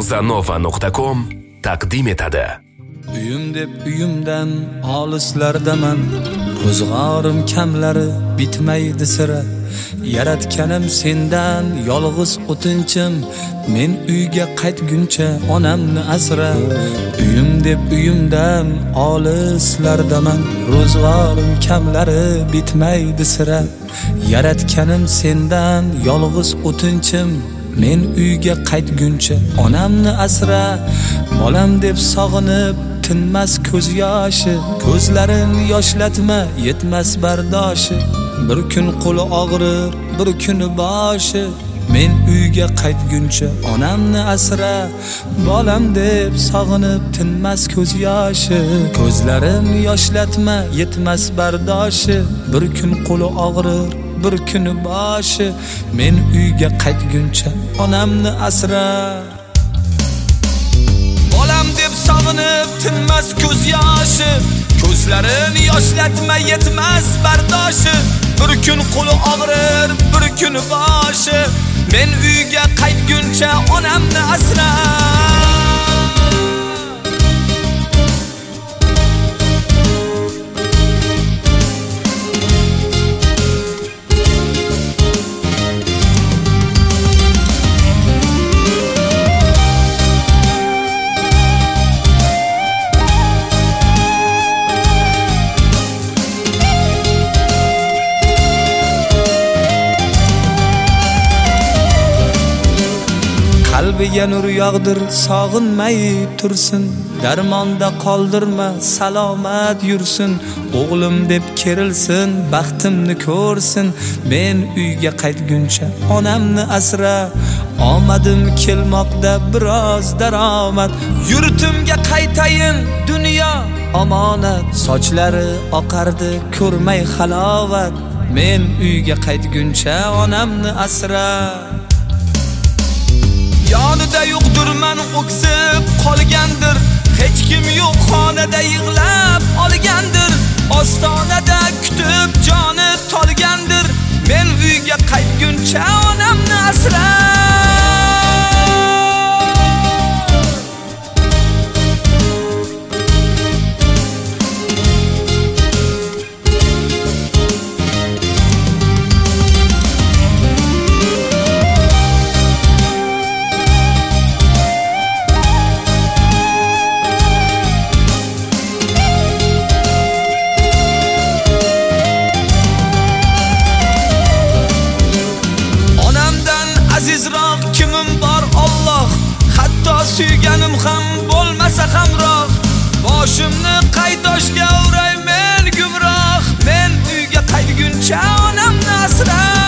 Muzanova.com taqdim etadi. Uyim deb uyimdan olislardaman, ro'zg'orim kamlari bitmaydi sira. Yaratganim sendan yolg'iz o'tinchim, men uyga qaytguncha onamni asra. Uyim deb uyimdan olislardaman, ro'zg'orim kamlari bitmaydi sira. Yaratganim sendan yolg'iz o'tinchim, men uyga qaytguncha onamni asra. Bolam deb sog'inib tinmas ko'z yoshi, ko'zlarin yoshlatma yetmas bardoshi. Bir kun qo'li og'rir, bir kuni boshi, men uyga qaytguncha onamni asra. Bolam deb sog'inib tinmas ko'z yoshi, ko'zlarin yoshlatma yetmas bardoshi. Bir kun qo'li og'rir, bir kuni boshi, men uyga qaytguncha onamni asra. Bolam deb sog'inib tinmas ko'z yoshi, ko'zlarin yoshlatma yetmas bardoshi. Bir kun qo'li og'rir, bir kuni boshi, men uyga qaytguncha onamni asra. Qalbiga nur yog'dir, sog'inmay tursin. Darmonda qoldirma, salomat yursin. O'g'lim deb kerilsin, baxtimni ko'rsin. Men uyga qaytguncha onamni asra. Omadim kelmoqda biroz daromad, yurtimga qaytayin dunyo omonat. Sochlari oqardi ko'rmay halovat, men uyga qaytguncha onamni asra. Yonida yo'qdirman, o'ksib qolgandir. Hech kim yo'q xonada yig'lab olgandir. Ostonada kutib joni tolgandir. Men uyga qaytguncha onamni asra. Azizroq kimim bor Alloh, hatto suyganim ham bo'lmasa hamroh. Boshimni qaytoshga uray men gumroh, men uyga qaytguncha onamni asra.